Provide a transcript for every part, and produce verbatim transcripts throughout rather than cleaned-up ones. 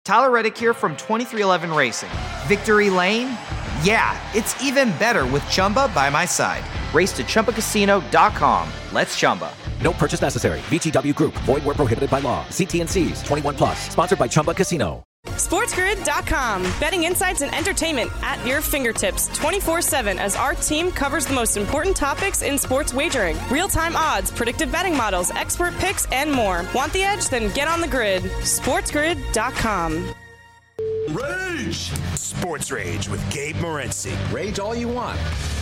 Tyler Reddick here from twenty-three eleven Racing. Victory Lane? Yeah, it's even better with Chumba by my side. Race to Chumba Casino dot com. Let's Chumba. No purchase necessary. V G W Group. Void where prohibited by law. See T and C's. twenty-one plus. Sponsored by Chumba Casino. SportsGrid dot com. Betting insights and entertainment at your fingertips twenty-four seven as our team covers the most important topics in sports wagering. Real-time odds, predictive betting models, expert picks, and more. Want the edge? Then get on the grid. SportsGrid dot com. Rage! Sports Rage with Gabe Morency. Rage all you want.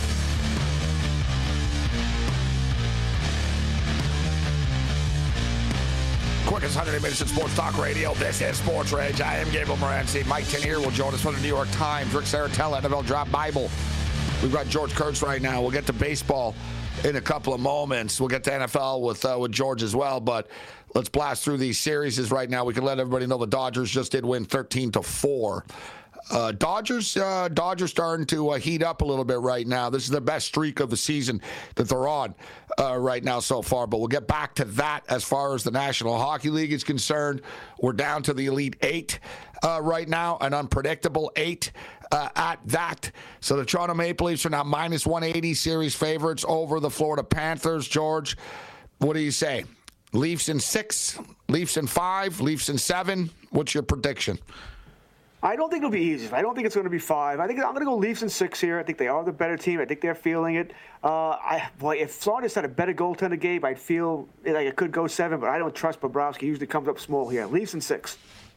Quickest one hundred minutes in sports talk radio. This is Sports Rage. I am Gabriel Morency. Mike Tenier will join us from the New York Times. Rick Saratella, N F L Draft Bible. We've got George Kurtz right now. We'll get to baseball in a couple of moments. We'll get to N F L with uh, with George as well. But let's blast through these series right now. We can let everybody know the Dodgers just did win thirteen to four. Uh, Dodgers, uh, Dodgers starting to uh, heat up a little bit right now. This is the best streak of the season that they're on uh, right now so far. But we'll get back to that as far as the National Hockey League is concerned. We're down to the Elite Eight uh, right now, an unpredictable eight uh, at that. So the Toronto Maple Leafs are now minus one eighty series favorites over the Florida Panthers. George, what do you say? Leafs in six, Leafs in five, Leafs in seven. What's your prediction? I don't think it'll be easy. I don't think it's going to be five. I think I'm going to go Leafs in six here. I think they are the better team. I think they're feeling it. Uh, I boy, if Florida's had a better goaltender game, I'd feel like it could go seven, but I don't trust Bobrovsky. He usually comes up small here. Leafs in six.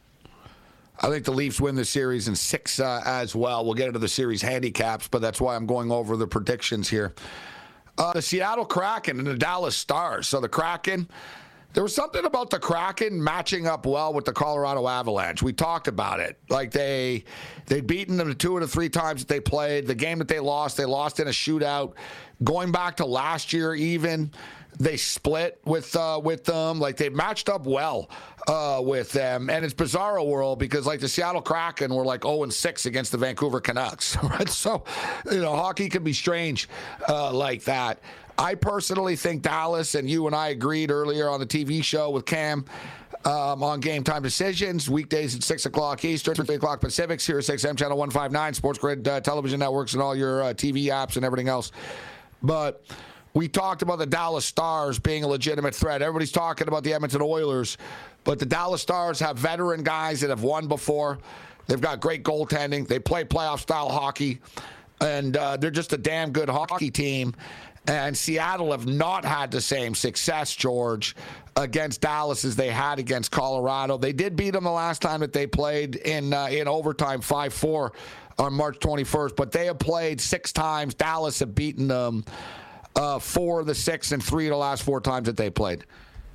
I think the Leafs win the series in six uh, as well. We'll get into the series handicaps, but that's why I'm going over the predictions here. Uh, the Seattle Kraken and the Dallas Stars. So the Kraken... There was something about the Kraken matching up well with the Colorado Avalanche. We talked about it. Like they, they'd beaten them the two of the three times that they played. The game that they lost, they lost in a shootout. Going back to last year even, they split with uh, with them. Like they matched up well uh, with them. And it's bizarro world because like the Seattle Kraken were like oh and six against the Vancouver Canucks. Right? So, you know, hockey can be strange uh, like that. I personally think Dallas, and you and I agreed earlier on the T V show with Cam um, on Game Time Decisions, weekdays at six o'clock Eastern, three o'clock Pacific, Sirius X M Channel one fifty-nine, Sports Grid uh, television networks, and all your uh, T V apps and everything else. But we talked about the Dallas Stars being a legitimate threat. Everybody's talking about the Edmonton Oilers, but the Dallas Stars have veteran guys that have won before. They've got great goaltending. They play playoff-style hockey, and uh, they're just a damn good hockey team. And Seattle have not had the same success, George, against Dallas as they had against Colorado. They did beat them the last time that they played in uh, in overtime, five four on March twenty-first. But they have played six times. Dallas have beaten them uh, four of the six and three of the last four times that they played.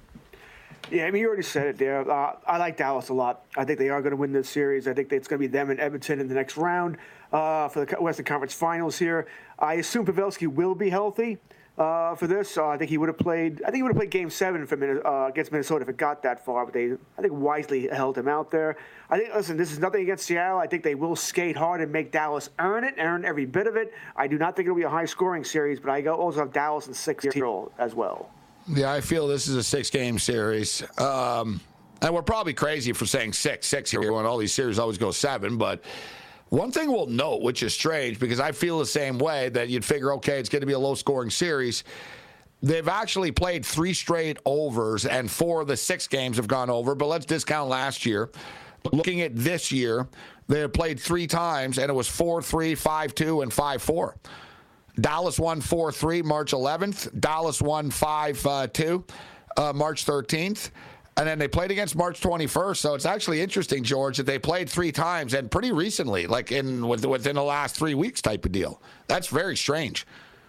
Yeah, I mean, you already said it there. Uh, I like Dallas a lot. I think they are going to win this series. I think it's going to be them and Edmonton in the next round uh, for the Western Conference Finals here. I assume Pavelski will be healthy uh, for this. Uh, I think he would have played. I think he would have played Game Seven for Min- uh, against Minnesota if it got that far. But they, I think, wisely held him out there. I think. Listen, this is nothing against Seattle. I think they will skate hard and make Dallas earn it, earn every bit of it. I do not think it'll be a high-scoring series, but I go also have Dallas in six as well. Yeah, I feel this is a six-game series. Um, and we're probably crazy for saying six. Six here when all these series always go seven. But one thing we'll note, which is strange, because I feel the same way, that you'd figure, okay, it's going to be a low-scoring series. They've actually played three straight overs, and four of the six games have gone over. But let's discount last year. Looking at this year, they have played three times, and it was four three, five two, and five four. Dallas won four three March eleventh. Dallas won five two uh, March thirteenth. And then they played against March twenty-first. So it's actually interesting, George, that they played three times and pretty recently, like in within the last three weeks type of deal. That's very strange.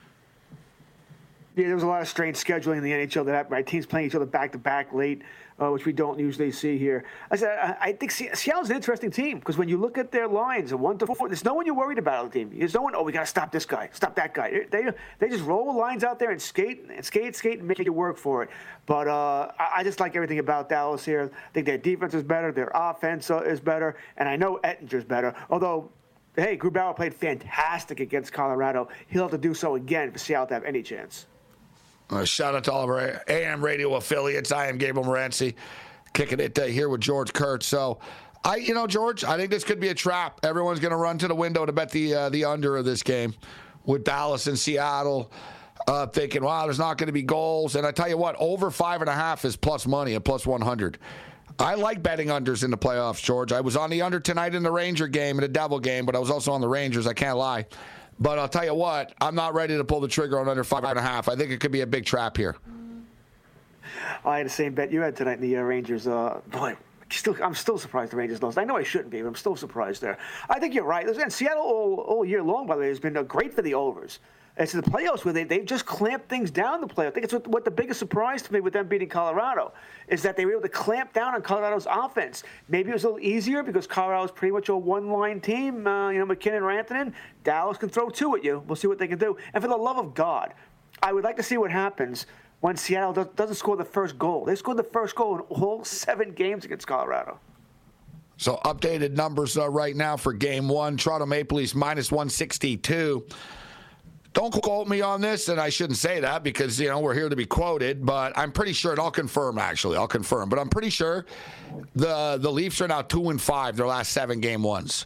Yeah, there was a lot of strange scheduling in the N H L that happened. Right? Teams playing each other back-to-back late, uh, which we don't usually see here. I said, I, I think Seattle's an interesting team because when you look at their lines, one to four, there's no one you're worried about on the team. There's no one, oh, we got to stop this guy, stop that guy. They they just roll lines out there and skate, and skate, skate, and make you work for it. But uh, I, I just like everything about Dallas here. I think their defense is better, their offense uh, is better, and I know Ettinger's better, although hey, Grubauer played fantastic against Colorado. He'll have to do so again for Seattle to have any chance. Uh, shout out to all of our A M radio affiliates. I am Gabriel Morency, kicking it uh, here with George Kurtz. So I, you know, George, I think this could be a trap. Everyone's going to run to the window to bet the uh, the under of this game with Dallas and Seattle, uh, thinking, wow, there's not going to be goals. And I tell you what, over five and a half is plus money at plus one hundred. I like betting unders in the playoffs, George. I was on the under tonight in the Ranger game, in the Devil game, but I was also on the Rangers. I can't lie. But I'll tell you what, I'm not ready to pull the trigger on under five and a half. I think it could be a big trap here. I had the same bet you had tonight in the uh, Rangers. Uh, boy, still, I'm still surprised the Rangers lost. I know I shouldn't be, but I'm still surprised there. I think you're right. And Seattle all, all year long, by the way, has been uh, great for the overs. It's the playoffs where they, they've just clamped things down the playoffs. I think it's what, what the biggest surprise to me with them beating Colorado is that they were able to clamp down on Colorado's offense. Maybe it was a little easier because Colorado's pretty much a one-line team. Uh, you know, McKinnon, Rantanen. Dallas can throw two at you. We'll see what they can do. And for the love of God, I would like to see what happens when Seattle does, doesn't score the first goal. They scored the first goal in all seven games against Colorado. So updated numbers uh, right now for game one. Toronto Maple Leafs minus one sixty-two. Don't quote me on this, and I shouldn't say that because, you know, we're here to be quoted, but I'm pretty sure, and I'll confirm, actually, I'll confirm, but I'm pretty sure the, the Leafs are now two and five, their last seven game ones.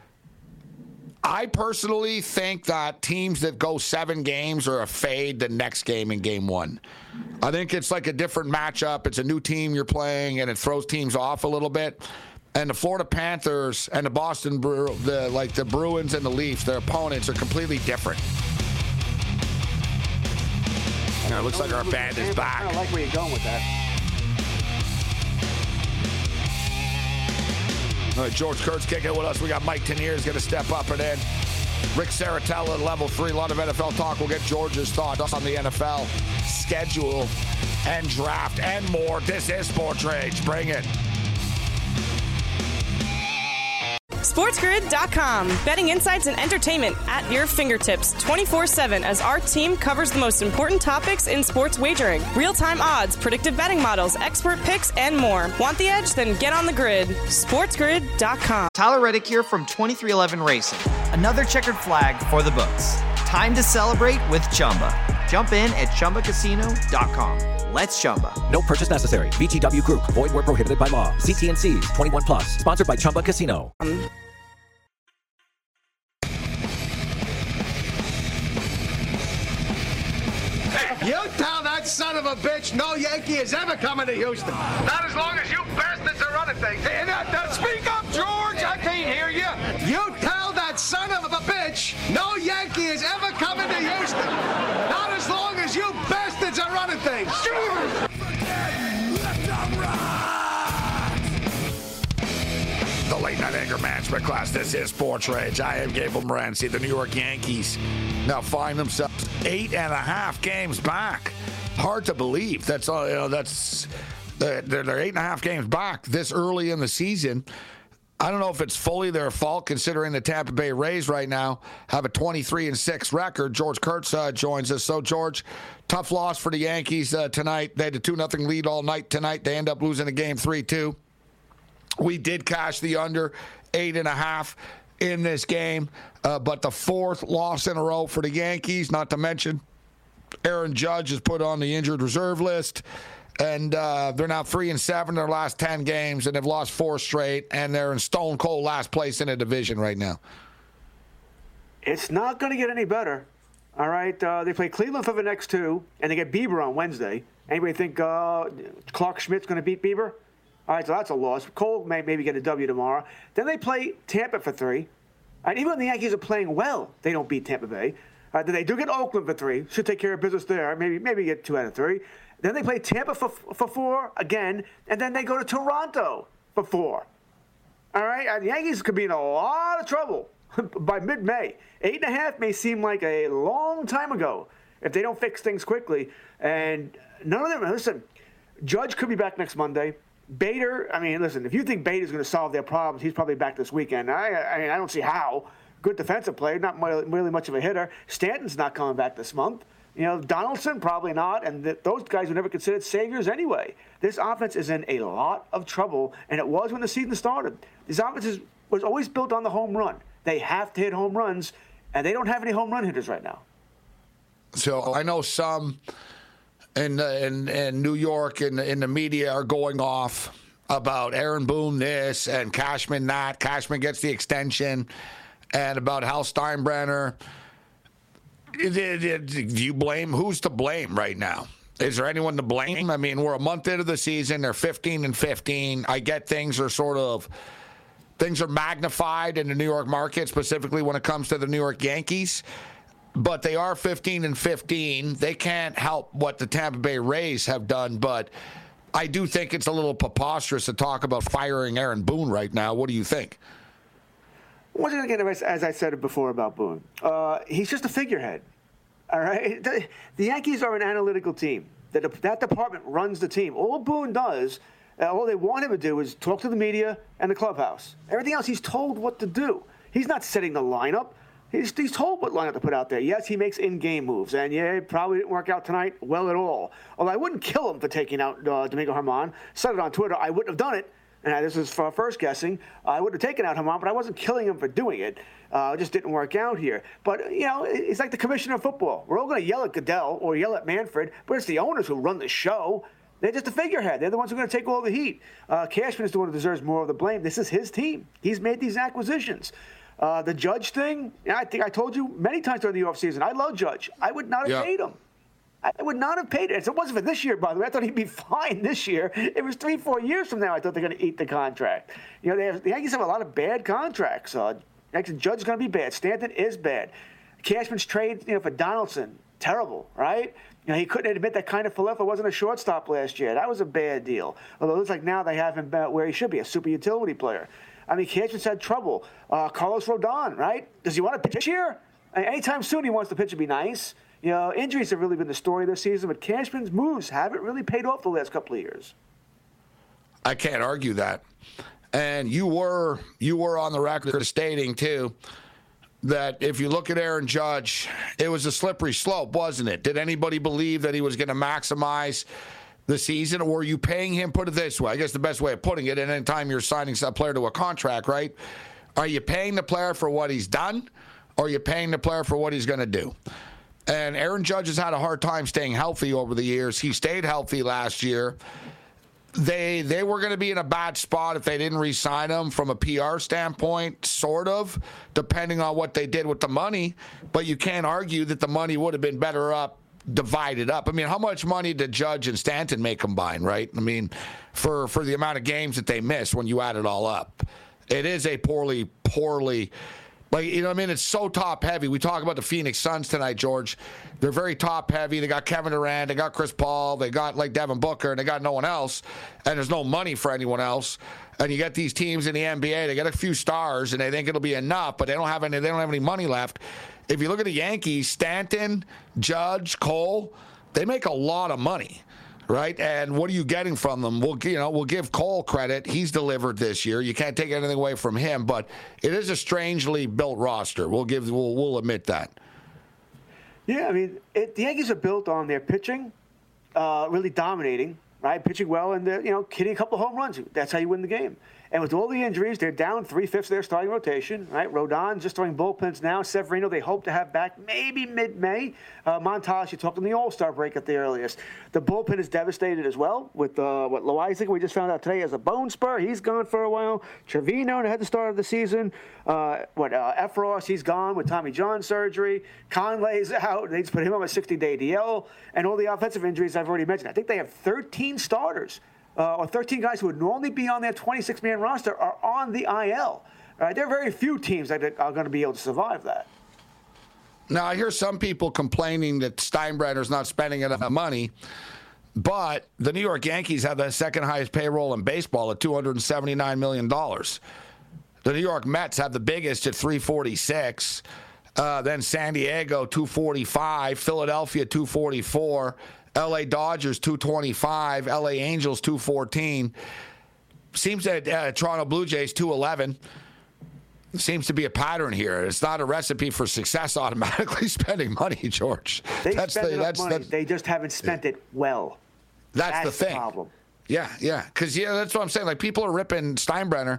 I personally think that teams that go seven games are a fade the next game in game one. I think it's like a different matchup. It's a new team you're playing, and it throws teams off a little bit. And the Florida Panthers and the Boston, Bru- the like the Bruins and the Leafs, their opponents are completely different. You know, it looks like our band is back. I like where you're going with that. All right, George Kurtz kicking it with us. We got Mike Teniers going to step up and in. Rick Saratella at level three. A lot of N F L talk. We'll get George's thoughts on the N F L schedule and draft and more. This is Sports Rage. Bring it. SportsGrid dot com. Betting insights and entertainment at your fingertips twenty-four seven as our team covers the most important topics in sports wagering. Real-time odds, predictive betting models, expert picks, and more. Want the edge? Then get on the grid. SportsGrid dot com. Tyler Reddick here from twenty-three eleven Racing. Another checkered flag for the books. Time to celebrate with Chumba. Jump in at Chumba Casino dot com. Let's Chumba. No purchase necessary. V G W Group. Void where prohibited by law. See T and C's. twenty-one plus. Sponsored by Chumba Casino. Um, You tell that son of a bitch no Yankee is ever coming to Houston. Not as long as you bastards are running things. Hey, now, now, speak up, George. I can't hear you. You tell that son of a bitch no Yankee is ever coming to Houston. Not as long as you bastards are running things. The late night anger management class. This is Sports Rage. I am Gabriel Morency. The New York Yankees now find themselves eight and a half games back. Hard to believe. That's all. You know, that's they're, they're eight and a half games back this early in the season. I don't know if it's fully their fault, considering the Tampa Bay Rays right now have a twenty-three and six record. George Kurtz uh, joins us. So, George, tough loss for the Yankees uh, tonight. They had a two nothing lead all night tonight. They end up losing the game three two. We did cash the under eight and a half in this game, uh, but the fourth loss in a row for the Yankees, not to mention Aaron Judge is put on the injured reserve list, and uh, they're now three and seven in their last ten games, and they've lost four straight, and they're in stone cold last place in the division right now. It's not going to get any better. All right, uh, they play Cleveland for the next two, and they get Bieber on Wednesday. Anybody think uh, Clark Schmidt's going to beat Bieber? All right, so that's a loss. Cole may maybe get a W tomorrow. Then they play Tampa for three. All right, even when the Yankees are playing well, they don't beat Tampa Bay. All right, then they do get Oakland for three. Should take care of business there. Maybe maybe get two out of three. Then they play Tampa for for four again, and then they go to Toronto for four. All right, and the Yankees could be in a lot of trouble by mid-May. Eight and a half may seem like a long time ago if they don't fix things quickly. And none of them, listen, Judge could be back next Monday. Bader, I mean, listen, if you think Bader's going to solve their problems, he's probably back this weekend. I, I mean, I don't see how. Good defensive player, not really much of a hitter. Stanton's not coming back this month. You know, Donaldson, probably not. And th- those guys were never considered saviors anyway. This offense is in a lot of trouble, and it was when the season started. This offense is, was always built on the home run. They have to hit home runs, and they don't have any home run hitters right now. So I know some in, uh, in, in New York and in, in the media are going off about Aaron Boone this and Cashman that. Cashman gets the extension, and about Hal Steinbrenner. Do you blame? Who's to blame right now? Is there anyone to blame? I mean, we're a month into the season. They're fifteen and fifteen. I get things are sort of things are magnified in the New York market, specifically when it comes to the New York Yankees. But they are fifteen and fifteen. They can't help what the Tampa Bay Rays have done. But I do think it's a little preposterous to talk about firing Aaron Boone right now. What do you think? Once again, as I said it before about Boone, uh, he's just a figurehead. All right, the, the Yankees are an analytical team. That that department runs the team. All Boone does, uh, all they want him to do is talk to the media and the clubhouse. Everything else, he's told what to do. He's not setting the lineup. He's, he's told what lineup to put out there. Yes, he makes in-game moves, and yeah, it probably didn't work out tonight well at all. Although I wouldn't kill him for taking out uh, Domingo Germán. Said it on Twitter. I wouldn't have done it. And this is for first guessing. I would have taken out Germán, but I wasn't killing him for doing it. Uh, it just didn't work out here. But, you know, it's like the commissioner of football. We're all going to yell at Goodell or yell at Manfred, but it's the owners who run the show. They're just a figurehead. They're the ones who are going to take all the heat. Uh, Cashman is the one who deserves more of the blame. This is his team. He's made these acquisitions. Uh, the Judge thing, I think I told you many times during the offseason, I love Judge. I would not have yeah. paid him. I would not have paid it. If it wasn't for this year, by the way, I thought he'd be fine this year. It was three, four years from now I thought they're going to eat the contract. You know, they have, the Yankees have a lot of bad contracts. Uh, Judge is going to be bad. Stanton is bad. Cashman's trade, you know, for Donaldson, terrible, right? You know, he couldn't admit that kind of Falefa wasn't a shortstop last year. That was a bad deal. Although it looks like now they have him where he should be, a super utility player. I mean, Cashman's had trouble. Uh, Carlos Rodon, right? Does he want to pitch here? Anytime soon he wants the pitch to be nice. You know, injuries have really been the story this season, but Cashman's moves haven't really paid off the last couple of years. I can't argue that. And you were you were on the record stating, too, that if you look at Aaron Judge, it was a slippery slope, wasn't it? Did anybody believe that he was going to maximize the season, or were you paying him, put it this way, I guess the best way of putting it, and any time you're signing a player to a contract, right? Are you paying the player for what he's done, or are you paying the player for what he's going to do? And Aaron Judge has had a hard time staying healthy over the years. He stayed healthy last year. They they were going to be in a bad spot if they didn't re-sign him from a P R standpoint, sort of, depending on what they did with the money. But you can't argue that the money would have been better up, divided up. I mean, how much money did Judge and Stanton make combined, right? I mean, for, for the amount of games that they missed when you add it all up. It is a poorly, poorly... Like, you know what I mean? It's so top-heavy. We talk about the Phoenix Suns tonight, George. They're very top-heavy. They got Kevin Durant. They got Chris Paul. They got, like, Devin Booker. And they got no one else. And there's no money for anyone else. And you get these teams in the N B A. They got a few stars, and they think it'll be enough, but they don't have any. They don't have any money left. If you look at the Yankees, Stanton, Judge, Cole, they make a lot of money. Right, and what are you getting from them? We'll, you know, we'll give Cole credit. He's delivered this year. You can't take anything away from him, but it is a strangely built roster. We'll give, we'll, we'll admit that. Yeah, I mean, it, the Yankees are built on their pitching, uh, really dominating, right? Pitching well and you know, hitting a couple of home runs. That's how you win the game. And with all the injuries, they're down three-fifths of their starting rotation, right? Rodon just throwing bullpens now. Severino, they hope to have back maybe mid-May. Uh, Montage, you talked in the All-Star break at the earliest. The bullpen is devastated as well with uh, what Loizaga, we just found out today, has a bone spur. He's gone for a while. Trevino had the start of the season. Uh, what uh, Efros, he's gone with Tommy John surgery. Conley's out. They just put him on a sixty-day D L. And all the offensive injuries I've already mentioned. I think they have thirteen starters. Uh, or thirteen guys who would normally be on their twenty-six man roster are on the I L. Right? There are very few teams that are going to be able to survive that. Now, I hear some people complaining that Steinbrenner's not spending enough money, but the New York Yankees have the second highest payroll in baseball at two hundred seventy-nine million dollars. The New York Mets have the biggest at three forty-six. Uh, then San Diego, two forty-five. Philadelphia, two forty-four. L A Dodgers, two twenty-five. L A Angels, two fourteen. Seems that uh, Toronto Blue Jays, two eleven. Seems to be a pattern here. It's not a recipe for success automatically spending money, George. They that's spend the, enough that's, money. That's, they just haven't spent it well. That's, that's the thing. The problem. Yeah, yeah. Because, yeah, that's what I'm saying. Like, people are ripping Steinbrenner.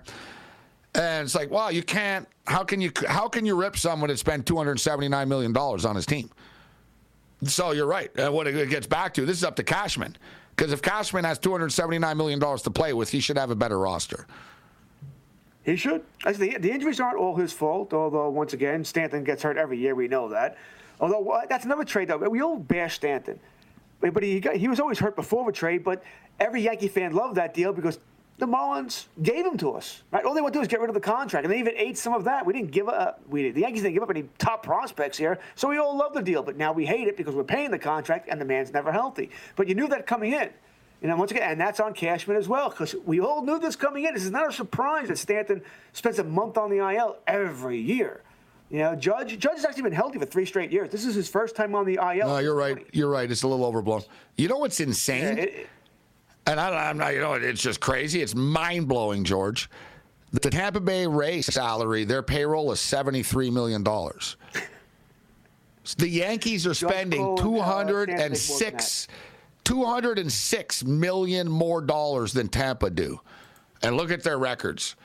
And it's like, wow, you can't. How can you How can you rip someone that spent two hundred seventy-nine million dollars on his team? So you're right. Uh, what it gets back to, this is up to Cashman. Because if Cashman has two hundred seventy-nine million dollars to play with, he should have a better roster. He should. The, the injuries aren't all his fault, although, once again, Stanton gets hurt every year. We know that. Although, uh, that's another trade, though. We all bash Stanton. But he, got, he was always hurt before the trade, but every Yankee fan loved that deal because the Marlins gave him to us. Right? All they want to do is get rid of the contract, and they even ate some of that. We didn't give up. We the Yankees didn't give up any top prospects here, so we all love the deal. But now we hate it because we're paying the contract, and the man's never healthy. But you knew that coming in. You know, once again, and that's on Cashman as well, because we all knew this coming in. This is not a surprise that Stanton spends a month on the I L every year. You know, Judge Judge has actually been healthy for three straight years. This is his first time on the I L. No, you're right. You're right. It's a little overblown. You know what's insane? Yeah, it, and I, I'm not, you know, it's just crazy. It's mind-blowing, George. The Tampa Bay Rays salary, their payroll is seventy-three million dollars. The Yankees are spending two hundred six two hundred six million dollars more dollars than Tampa do. And look at their records.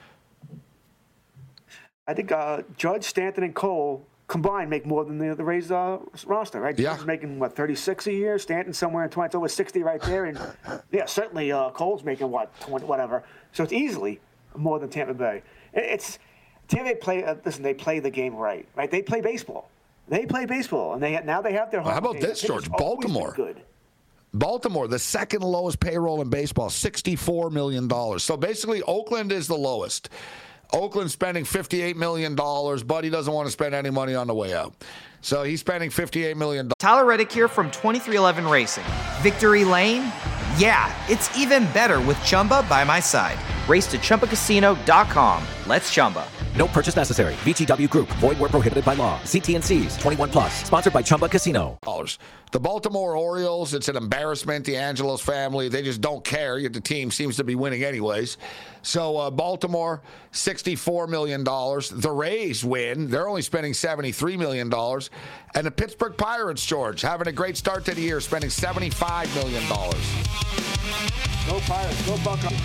I think uh, Judge, Stanton, and Cole combined make more than the, the Rays uh, roster, right? Yeah. Judge is making, what, thirty-six a year? Stanton somewhere in twenty, it's over sixty right there. And, yeah, certainly uh, Cole's making, what, twenty, whatever. So it's easily more than Tampa Bay. It's Tampa Bay play, uh, listen, they play the game right, right? They play baseball. They play baseball, and they now they have their home Well, how about game. this, George? Baltimore. Good. Baltimore, the second lowest payroll in baseball, sixty-four million dollars. So basically, Oakland is the lowest. Oakland's spending fifty-eight million dollars, but he doesn't want to spend any money on the way out. So he's spending fifty-eight million dollars. Tyler Reddick here from twenty-three eleven Racing. Victory Lane? Yeah, it's even better with Chumba by my side. Race to Chumba Casino dot com. Let's Chumba. No purchase necessary. V G W Group. Void where prohibited by law. See T and C's. twenty-one plus. Sponsored by Chumba Casino. The Baltimore Orioles, it's an embarrassment. The Angelos family, they just don't care. The team seems to be winning anyways. So uh, Baltimore, sixty-four million dollars. The Rays win. They're only spending seventy-three million dollars. And the Pittsburgh Pirates, George, having a great start to the year, spending seventy-five million dollars. Go Pirates. Go Buckeyes.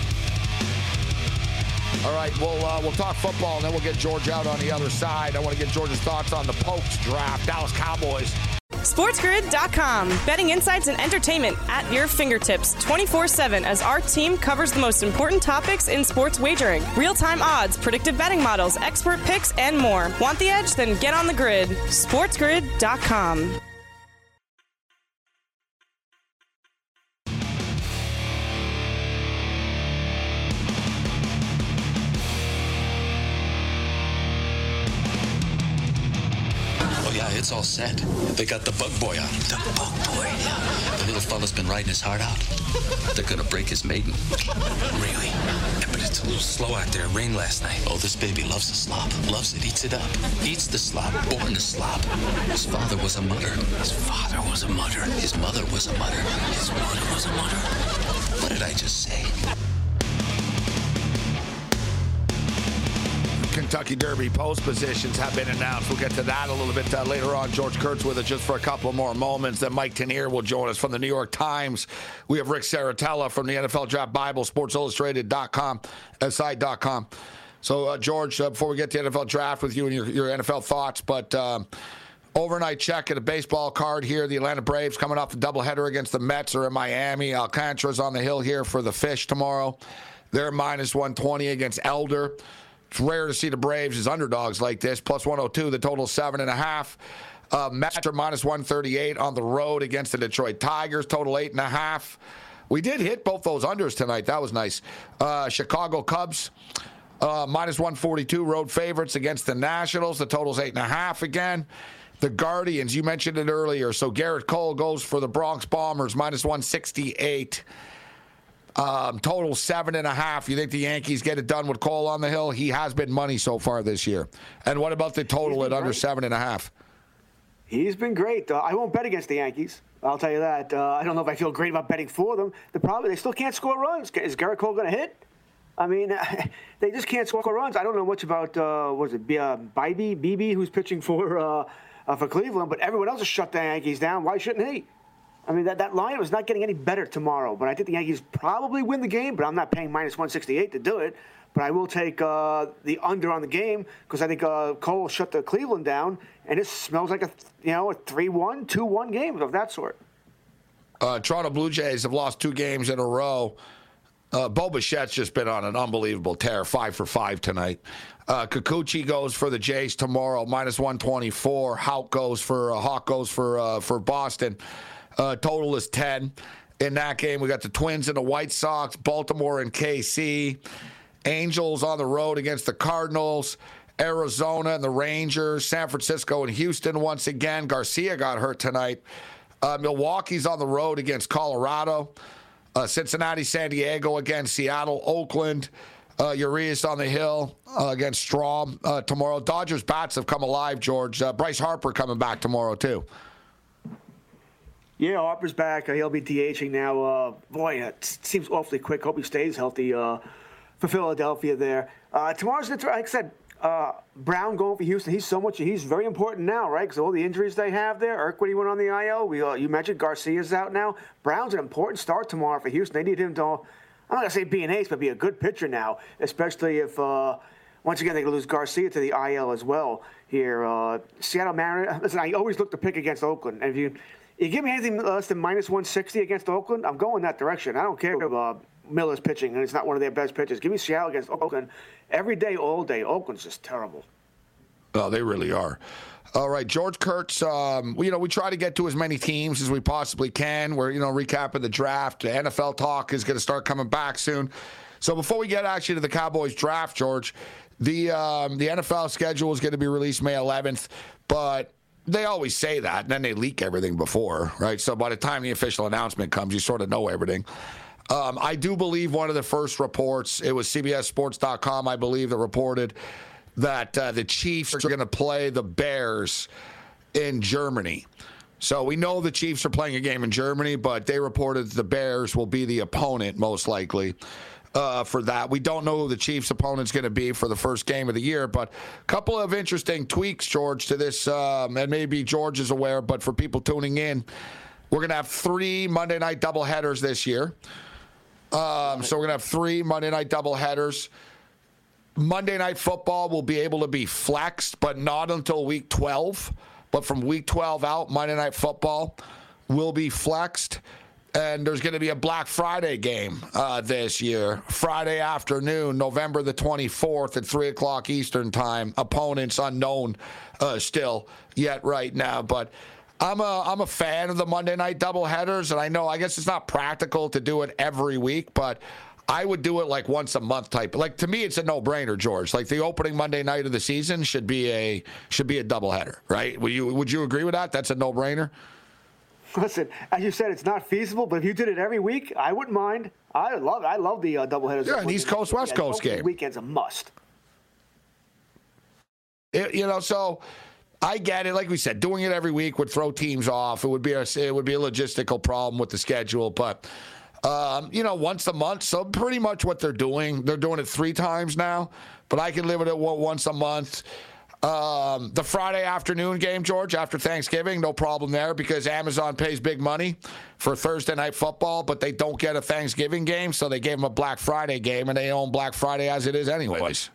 All right, we'll, uh, we'll talk football, and then we'll get George out on the other side. I want to get George's thoughts on the Pokes draft. Dallas Cowboys. SportsGrid dot com. Betting insights and entertainment at your fingertips twenty-four seven as our team covers the most important topics in sports wagering. Real-time odds, predictive betting models, expert picks, and more. Want the edge? Then get on the grid. SportsGrid dot com. It's all set. They got the bug boy on. The bug boy? Yeah. The little fella's been riding his heart out. They're gonna break his maiden. Really? Yeah, but it's a little slow out there. It rained last night. Oh, this baby loves the slop. Loves it. Eats it up. Eats the slop. Born to slop. His father was a mutter. His father was a mutter. His mother was a mutter. His mother was a mutter. What did I just say? Kentucky Derby post positions have been announced. We'll get to that a little bit uh, later on. George Kurtz with us just for a couple more moments. Then Mike Tanier will join us from the New York Times. We have Rick Saratella from the N F L Draft Bible, Sports Illustrated dot com, S I dot com. So, uh, George, uh, before we get to the N F L Draft with you and your, your N F L thoughts, but um, overnight check at a baseball card here. The Atlanta Braves coming off the doubleheader against the Mets are in Miami. Alcantara's on the hill here for the Fish tomorrow. They're minus one twenty against Elder. It's rare to see the Braves as underdogs like this. Plus one oh two, the total seven and a half. Uh, Mets are minus one thirty-eight on the road against the Detroit Tigers. Total eight and a half. We did hit both those unders tonight. That was nice. Uh, Chicago Cubs uh, minus one forty-two road favorites against the Nationals. The total's eight and a half again. The Guardians, you mentioned it earlier. So Garrett Cole goes for the Bronx Bombers minus one sixty-eight. Um, total seven and a half. You think the Yankees get it done with Cole on the hill? He has been money so far this year. And what about the total at under seven and a half? He's been great. Uh, I won't bet against the Yankees. I'll tell you that. Uh, I don't know if I feel great about betting for them. The problem, they still can't score runs. Is Garrett Cole going to hit? I mean, they just can't score runs. I don't know much about, uh, what is it, B- uh, Bibee, B B, who's pitching for uh, uh, for Cleveland, but everyone else has shut the Yankees down. Why shouldn't he? I mean, that, that line was not getting any better tomorrow, but I think the Yankees probably win the game, but I'm not paying minus one sixty-eight to do it. But I will take uh, the under on the game because I think uh, Cole shut the Cleveland down, and it smells like a, you know, a three one, two one game of that sort. Uh, Toronto Blue Jays have lost two games in a row. Uh, Bo Bichette's just been on an unbelievable tear, five for five tonight. Uh, Kikuchi goes for the Jays tomorrow, minus one twenty-four. Houck goes for uh, Hawk goes for uh, for Boston. Uh, total is ten. In that game, we got the Twins and the White Sox, Baltimore and K C, Angels on the road against the Cardinals, Arizona and the Rangers, San Francisco and Houston once again. Garcia got hurt tonight. Uh, Milwaukee's on the road against Colorado. Uh, Cincinnati, San Diego against Seattle, Oakland. Uh, Urias on the hill uh, against Strom uh, tomorrow. Dodgers bats have come alive, George. Uh, Bryce Harper coming back tomorrow, too. Yeah, Harper's back. Uh, he'll be DHing now. Uh, boy, it seems awfully quick. Hope he stays healthy uh, for Philadelphia there. Uh, tomorrow's, like I said, uh, Brown going for Houston. He's so much. He's very important now, right? Because all the injuries they have there. Urquidy went on the I L. We, uh, you mentioned Garcia's out now. Brown's an important start tomorrow for Houston. They need him to, I'm not going to say be an ace, but be a good pitcher now, especially if, uh, once again, they can lose Garcia to the I L as well here. Uh, Seattle Mariners, listen, I always look to pick against Oakland. And if you, you give me anything less than minus one sixty against Oakland, I'm going that direction. I don't care if uh, Miller's pitching and it's not one of their best pitches. Give me Seattle against Oakland every day, all day. Oakland's just terrible. Oh, they really are. All right, George Kurtz, um, you know, we try to get to as many teams as we possibly can. We're, you know, recapping the draft. The N F L talk is going to start coming back soon. So before we get actually to the Cowboys draft, George, the um, the N F L schedule is going to be released May eleventh, but they always say that, and then they leak everything before, right? So by the time the official announcement comes, you sort of know everything. Um, I do believe one of the first reports, it was C B S Sports dot com, I believe, that reported that uh, the Chiefs are going to play the Bears in Germany. So we know the Chiefs are playing a game in Germany, but they reported the Bears will be the opponent, most likely, uh, for that. We don't know who the Chiefs' opponent's going to be for the first game of the year, but a couple of interesting tweaks, George, to this, um, and maybe George is aware, but for people tuning in, we're going to have three Monday night doubleheaders this year. Um, so we're going to have three Monday night doubleheaders. Monday Night Football will be able to be flexed, but not until week twelve. But from week twelve out, Monday Night Football will be flexed. And there's going to be a Black Friday game uh, this year. Friday afternoon, November the twenty-fourth at three o'clock Eastern time. Opponents unknown uh, still yet right now. But I'm a, I'm a fan of the Monday Night doubleheaders. And I know, I guess it's not practical to do it every week, but I would do it like once a month type. Like, to me, it's a no-brainer, George. Like, the opening Monday night of the season should be a should be a doubleheader, right? Would you would you agree with that? That's a no-brainer? Listen, as you said, it's not feasible, but if you did it every week, I wouldn't mind. I love I love the uh, doubleheaders. Yeah, an East Coast, West yeah, Coast game. Weekend's a must. It, you know, so I get it. Like we said, doing it every week would throw teams off. It would be a, it would be a logistical problem with the schedule, but Um, you know, once a month. So pretty much what they're doing. They're doing it three times now, but I can live with it once a month. Um, the Friday afternoon game, George, after Thanksgiving, no problem there because Amazon pays big money for Thursday Night Football, but they don't get a Thanksgiving game, so they gave them a Black Friday game, and they own Black Friday as it is anyways.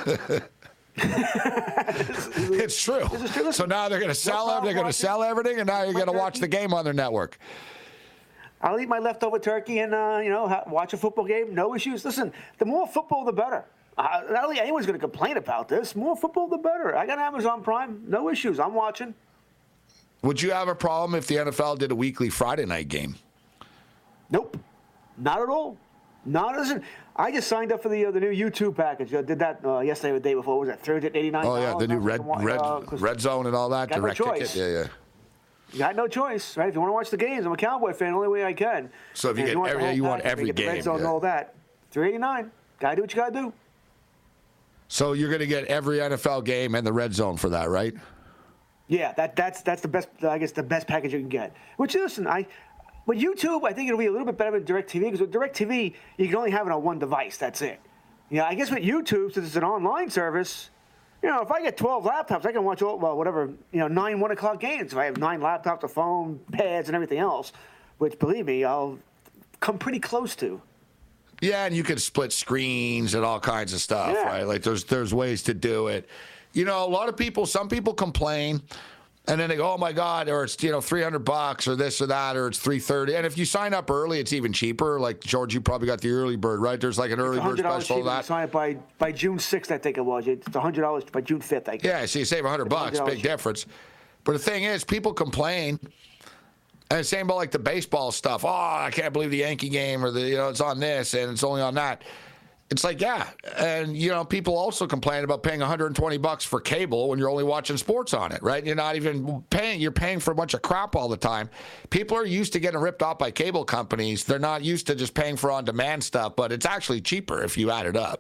It's true. So now they're going to sell it. They're going to sell everything, and now you're going to watch the game on their network. I'll eat my leftover turkey and, uh, you know, watch a football game. No issues. Listen, the more football, the better. Uh, I don't think anyone's going to complain about this. More football, the better. I got Amazon Prime. No issues. I'm watching. Would you have a problem if the N F L did a weekly Friday night game? Nope. Not at all. Not as I just signed up for the uh, the new YouTube package. I did that uh, yesterday or the day before. What was that three hundred eighty-nine dollars? Oh, yeah, the new red, red, uh, red zone and all that. Got direct no choice. ticket. Yeah, yeah. You got no choice, right? If you want to watch the games, I'm a Cowboy fan. The only way I can. So if you, get you want every, you want every you game, red zone yeah. and all that. three eighty-nine. Gotta do what you gotta do. So you're going to get every N F L game and the red zone for that, right? Yeah, that that's that's the best. I guess the best package you can get. Which listen, I with YouTube, I think it'll be a little bit better than DirecTV because with DirecTV, you can only have it on one device. That's it. Yeah, I guess with YouTube, since it's an online service. You know, if I get twelve laptops, I can watch all, well, whatever, you know, nine one o'clock games. If I have nine laptops, a phone, pads, and everything else, which, believe me, I'll come pretty close to. Yeah, and you can split screens and all kinds of stuff, yeah. right? Like, there's there's ways to do it. You know, a lot of people, some people complain And then they go, oh my God, or it's, you know, three hundred bucks or this or that, or it's three thirty. And if you sign up early, it's even cheaper. Like, George, you probably got the early bird, right? There's like an early bird special of that. Sign up by, by June sixth, I think it was. It's one hundred dollars by June fifth, I guess. Yeah, so you save one hundred bucks, big difference. But the thing is, people complain. And it's same about like the baseball stuff. Oh, I can't believe the Yankee game, or the, you know, it's on this and it's only on that. It's like, yeah. And, you know, people also complain about paying one hundred twenty bucks for cable when you're only watching sports on it, right? You're not even paying. You're paying for a bunch of crap all the time. People are used to getting ripped off by cable companies. They're not used to just paying for on-demand stuff, but it's actually cheaper if you add it up.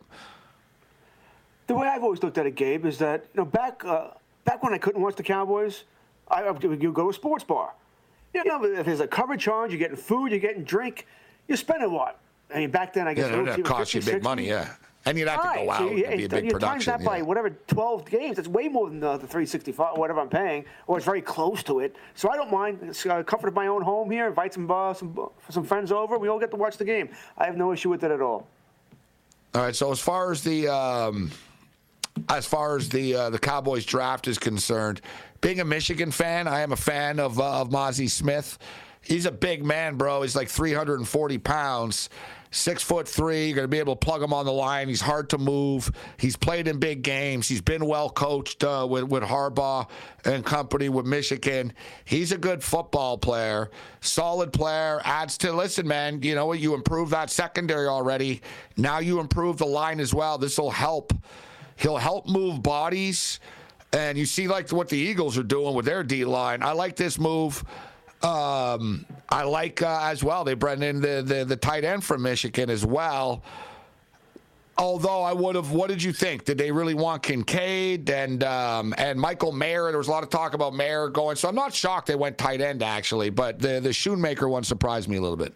The way I've always looked at it, Gabe, is that, you know, back uh, back when I couldn't watch the Cowboys, I, I would go to a sports bar. You know, if there's a cover charge, you're getting food, you're getting drink, you're spending what? I mean, back then, I guess yeah, it would cost you big money, yeah. And you'd have to go out. So you, It'd be a big you production. times that yeah. by whatever twelve games. It's way more than the, the three sixty-five, whatever I'm paying, or it's very close to it. So I don't mind. It's uh, comfort of my own home here. Invite some uh, some some friends over. We all get to watch the game. I have no issue with it at all. All right. So as far as the um, as far as the uh, the Cowboys draft is concerned, being a Michigan fan, I am a fan of uh, of Mazi Smith. He's a big man, bro. He's like three hundred forty pounds. Six foot three. You're going to be able to plug him on the line. He's hard to move. He's played in big games. He's been well coached uh, with, with Harbaugh and company with Michigan. He's a good football player, solid player. Adds to, listen, man, you know what? You improved that secondary already. Now you improve the line as well. This will help. He'll help move bodies. And you see like what the Eagles are doing with their D-line. I like this move. Um, I like uh, as well. They brought in the, the the tight end from Michigan as well. Although I would have, what did you think? Did they really want Kincaid and um, and Michael Mayer? There was a lot of talk about Mayer going. So I'm not shocked they went tight end actually, but the the Schoonmaker one surprised me a little bit.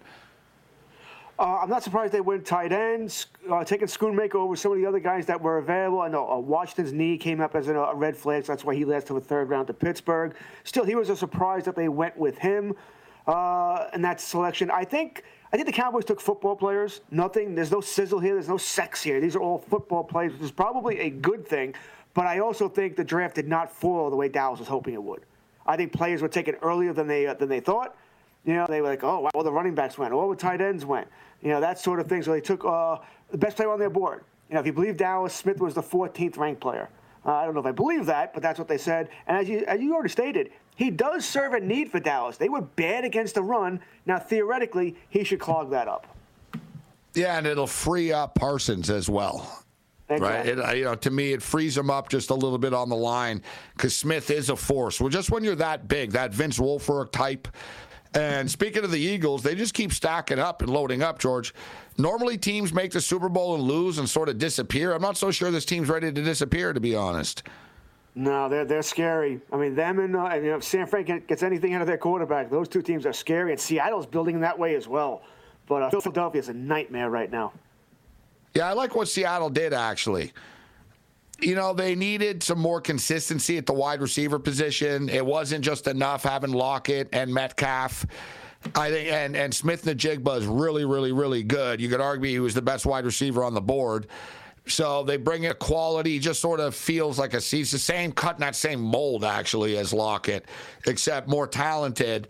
Uh, I'm not surprised they went tight ends, uh, taking Schoonmaker over some of the other guys that were available. I know uh, Washington's knee came up as a, a red flag, so that's why he led to the third round to Pittsburgh. Still, he was a surprise that they went with him uh, in that selection. I think I think the Cowboys took football players. Nothing. There's no sizzle here. There's no sex here. These are all football players, which is probably a good thing. But I also think the draft did not fall the way Dallas was hoping it would. I think players were taken earlier than they uh, than they thought. You know, they were like, oh, wow, all the running backs went, all the tight ends went. You know, that sort of thing. So they took uh, the best player on their board. You know, if you believe Dallas, Smith was the fourteenth ranked player. Uh, I don't know if I believe that, but that's what they said. And as you, as you already stated, he does serve a need for Dallas. They were bad against the run. Now, theoretically, he should clog that up. Yeah, and it'll free up Parsons as well. Exactly. Right, it, you know, to me, it frees him up just a little bit on the line because Smith is a force. Well, just when you're that big, that Vince Wilfork type. And speaking of the Eagles, they just keep stacking up and loading up, George. Normally, teams make the Super Bowl and lose and sort of disappear. I'm not so sure this team's ready to disappear, to be honest. No, they're they're scary. I mean, them and, uh, and you know, if San Fran gets anything out of their quarterback, those two teams are scary. And Seattle's building that way as well. But uh, Philadelphia's a nightmare right now. Yeah, I like what Seattle did, actually. You know, they needed some more consistency at the wide receiver position. It wasn't just enough having Lockett and Metcalf. I think, and, and Smith-Njigba is really, really, really good. You could argue he was the best wide receiver on the board. So they bring in quality. He just sort of feels like a, he's the same cut in that same mold, actually, as Lockett, except more talented.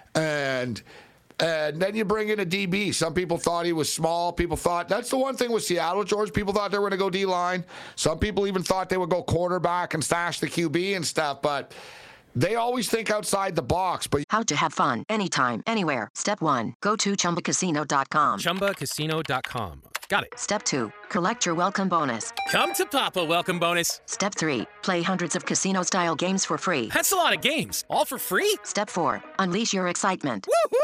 And... And then you bring in a D B. Some people thought he was small. People thought, that's the one thing with Seattle, George. People thought they were going to go D-line. Some people even thought they would go quarterback and stash the Q B and stuff. But they always think outside the box. But how to have fun anytime, anywhere. Step one, go to Chumba Casino dot com. Chumba Casino dot com. Got it. Step two, collect your welcome bonus. Come to Papa welcome bonus. Step three, play hundreds of casino-style games for free. That's a lot of games, all for free? Step four, unleash your excitement.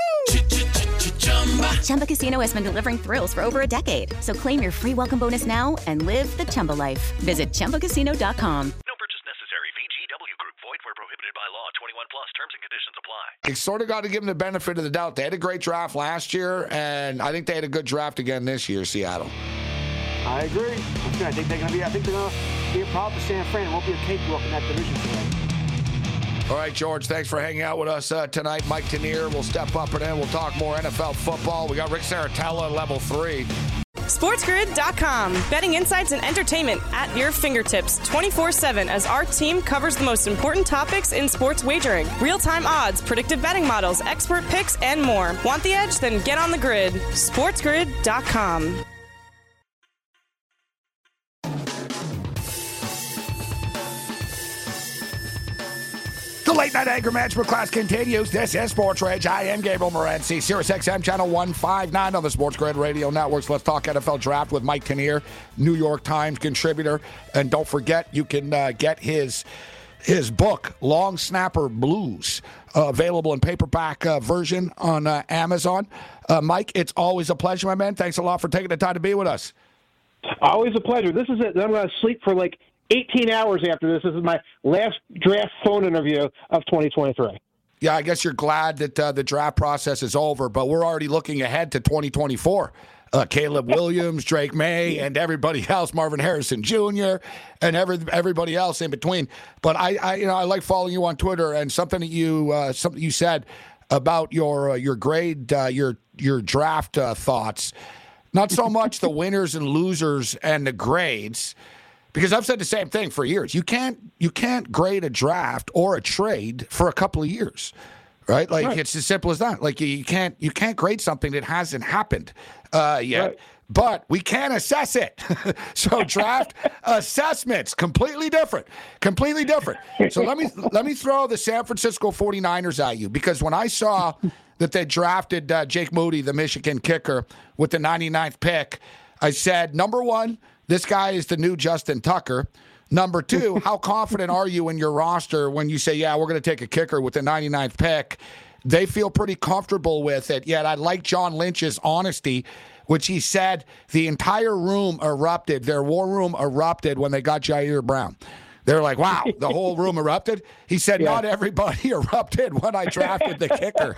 Chumba. Chumba Casino has been delivering thrills for over a decade. So claim your free welcome bonus now and live the Chumba life. Visit Chumba Casino dot com. No purchase necessary. V G W Group. Void where prohibited by law. twenty-one plus. Terms and conditions apply. You sort of got to give them the benefit of the doubt. They had a great draft last year, and I think they had a good draft again this year, Seattle. I agree. I think they're going to be. I think they're going to be a problem for San Fran. It won't be a cakewalk in that division today. All right, George, thanks for hanging out with us uh, tonight. Mike Tanier will step up and then we'll talk more N F L football. We got Rick Saratella, level three. SportsGrid dot com. Betting insights and entertainment at your fingertips twenty-four seven as our team covers the most important topics in sports wagering. Real-time odds, predictive betting models, expert picks, and more. Want the edge? Then get on the grid. SportsGrid dot com. The late night anger management class continues. This is Sports Rage. I am Gabriel Morency, Sirius X M channel one fifty-nine on the Sports Grid Radio Networks. Let's talk N F L Draft with Mike Tanier, New York Times contributor. And don't forget, you can uh, get his his book, Long Snapper Blues, uh, available in paperback uh, version on uh, Amazon. Uh, Mike, it's always a pleasure, my man. Thanks a lot for taking the time to be with us. Always a pleasure. This is it. I'm going to sleep for like eighteen hours after this. This is my last draft phone interview of twenty twenty-three. Yeah, I guess you're glad that uh, the draft process is over, but we're already looking ahead to twenty twenty-four. Uh, Caleb Williams, Drake May, and everybody else, Marvin Harrison Junior, and every, everybody else in between. But I, I, you know, I like following you on Twitter, and something that you, uh, something you said about your uh, your grade, uh, your your draft uh, thoughts. Not so much the winners and losers and the grades. Because I've said the same thing for years. You can't you can't grade a draft or a trade for a couple of years, right? Like right. It's as simple as that. Like you can't you can't grade something that hasn't happened uh, yet. Right. But we can assess it. So draft assessments, completely different. Completely different. So let me let me throw the San Francisco forty-niners at you, because when I saw that they drafted uh, Jake Moody, the Michigan kicker, with the ninety-ninth pick, I said, number one, this guy is the new Justin Tucker. Number two, how confident are you in your roster when you say, yeah, we're going to take a kicker with the ninety-ninth pick? They feel pretty comfortable with it. Yet I like John Lynch's honesty, which he said the entire room erupted. Their war room erupted when they got Jair Brown. They're like, wow, the whole room erupted? He said, yeah. Not everybody erupted when I drafted the kicker.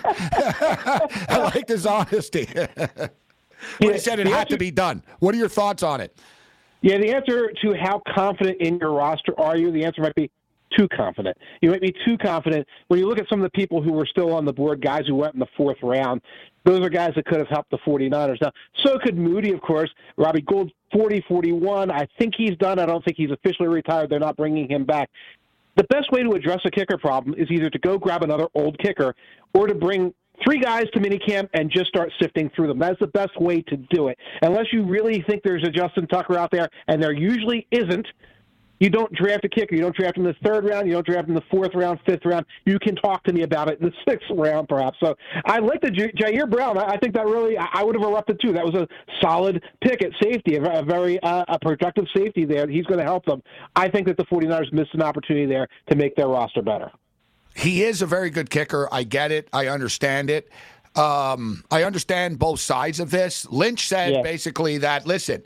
I like his honesty. But yeah, he said it had to be done. What are your thoughts on it? Yeah, the answer to how confident in your roster are you, the answer might be too confident. You might be too confident. When you look at some of the people who were still on the board, guys who went in the fourth round, those are guys that could have helped the forty-niners. Now, so could Moody, of course. Robbie Gould, forty forty-one. I think he's done. I don't think he's officially retired. They're not bringing him back. The best way to address a kicker problem is either to go grab another old kicker or to bring three guys to minicamp and just start sifting through them. That's the best way to do it. Unless you really think there's a Justin Tucker out there, and there usually isn't, you don't draft a kicker. You don't draft him in the third round. You don't draft him in the fourth round, fifth round. You can talk to me about it in the sixth round, perhaps. So I like the J- Jair Brown. I think that really, I would have erupted too. That was a solid pick at safety, a, a very uh, a productive safety there. He's going to help them. I think that the forty-niners missed an opportunity there to make their roster better. He is a very good kicker. I get it. I understand it. Um, I understand both sides of this. Lynch said yeah. basically that, listen,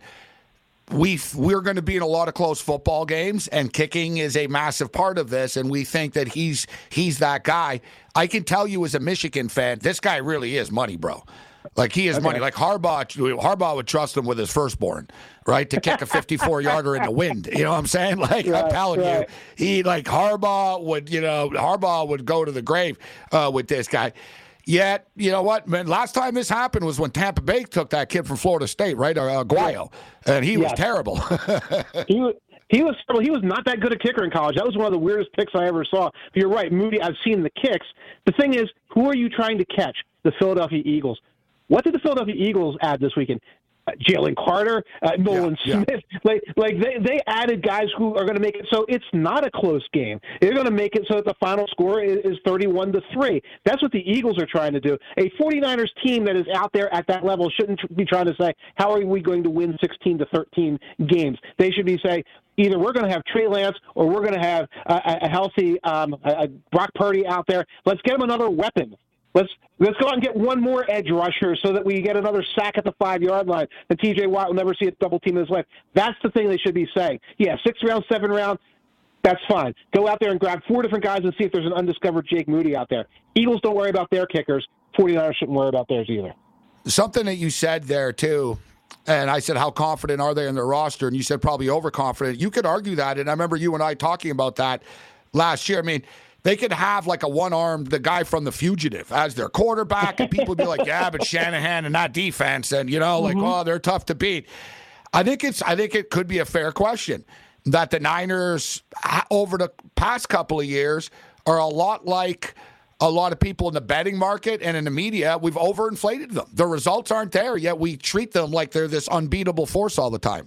we we're going to be in a lot of close football games, and kicking is a massive part of this, and we think that he's he's that guy. I can tell you as a Michigan fan, this guy really is money, bro. Like, he is okay. money. Like, Harbaugh, Harbaugh would trust him with his firstborn, right, to kick a fifty-four-yarder in the wind. You know what I'm saying? Like, right, I'm telling right. you, he, like, Harbaugh would, you know, Harbaugh would go to the grave uh, with this guy. Yet, you know what, man, last time this happened was when Tampa Bay took that kid from Florida State, right, uh, Aguayo, and he yeah. was terrible. he was. He was he was not that good a kicker in college. That was one of the weirdest picks I ever saw. But you're right, Moody, I've seen the kicks. The thing is, who are you trying to catch? The Philadelphia Eagles. What did the Philadelphia Eagles add this weekend? Uh, Jalen Carter, uh, Nolan yeah, Smith. Yeah. Like, like they, they added guys who are going to make it so it's not a close game. They're going to make it so that the final score is, is thirty-one to three. That's what the Eagles are trying to do. A forty-niners team that is out there at that level shouldn't be trying to say, how are we going to win sixteen to thirteen games? They should be saying, either we're going to have Trey Lance or we're going to have a, a healthy um, a, a Brock Purdy out there. Let's get him another weapon. Let's let's go out and get one more edge rusher so that we get another sack at the five-yard line. And T J Watt will never see a double team in his life. That's the thing they should be saying. Yeah, sixth round, seven round, that's fine. Go out there and grab four different guys and see if there's an undiscovered Jake Moody out there. Eagles don't worry about their kickers. forty-niners shouldn't worry about theirs either. Something that you said there, too, and I said, how confident are they in their roster? And you said probably overconfident. You could argue that, and I remember you and I talking about that last year. I mean, they could have like a one-armed, the guy from The Fugitive as their quarterback, and people would be like, yeah, but Shanahan and that defense, and, you know, like, mm-hmm. oh, they're tough to beat. I think it's. I think it could be a fair question that the Niners, over the past couple of years, are a lot like a lot of people in the betting market and in the media. We've overinflated them. The results aren't there, yet we treat them like they're this unbeatable force all the time.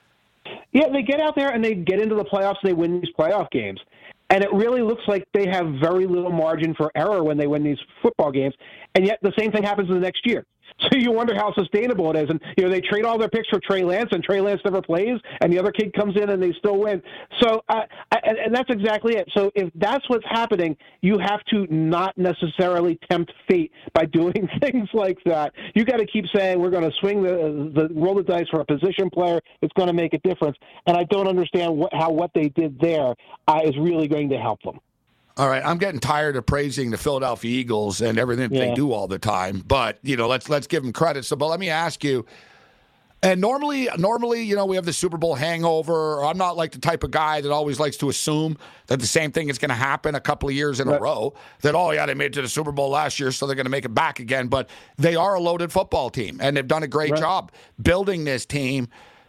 Yeah, they get out there and they get into the playoffs and they win these playoff games. And it really looks like they have very little margin for error when they win these football games. And yet the same thing happens the next year. So you wonder how sustainable it is. And, you know, they trade all their picks for Trey Lance, and Trey Lance never plays, and the other kid comes in and they still win. So, uh, I, and that's exactly it. So if that's what's happening, you have to not necessarily tempt fate by doing things like that. You got to keep saying, we're going to swing the, the roll the dice for a position player. It's going to make a difference. And I don't understand what, how what they did there uh, is really going to help them. All right, I'm getting tired of praising the Philadelphia Eagles and everything yeah. they do all the time, but you know, let's let's give them credit. So, but let me ask you. And normally, normally, you know, we have the Super Bowl hangover. I'm not like the type of guy that always likes to assume that the same thing is going to happen a couple of years in right. a row. That oh yeah, they made it to the Super Bowl last year, so they're going to make it back again. But they are a loaded football team, and they've done a great right. job building this team.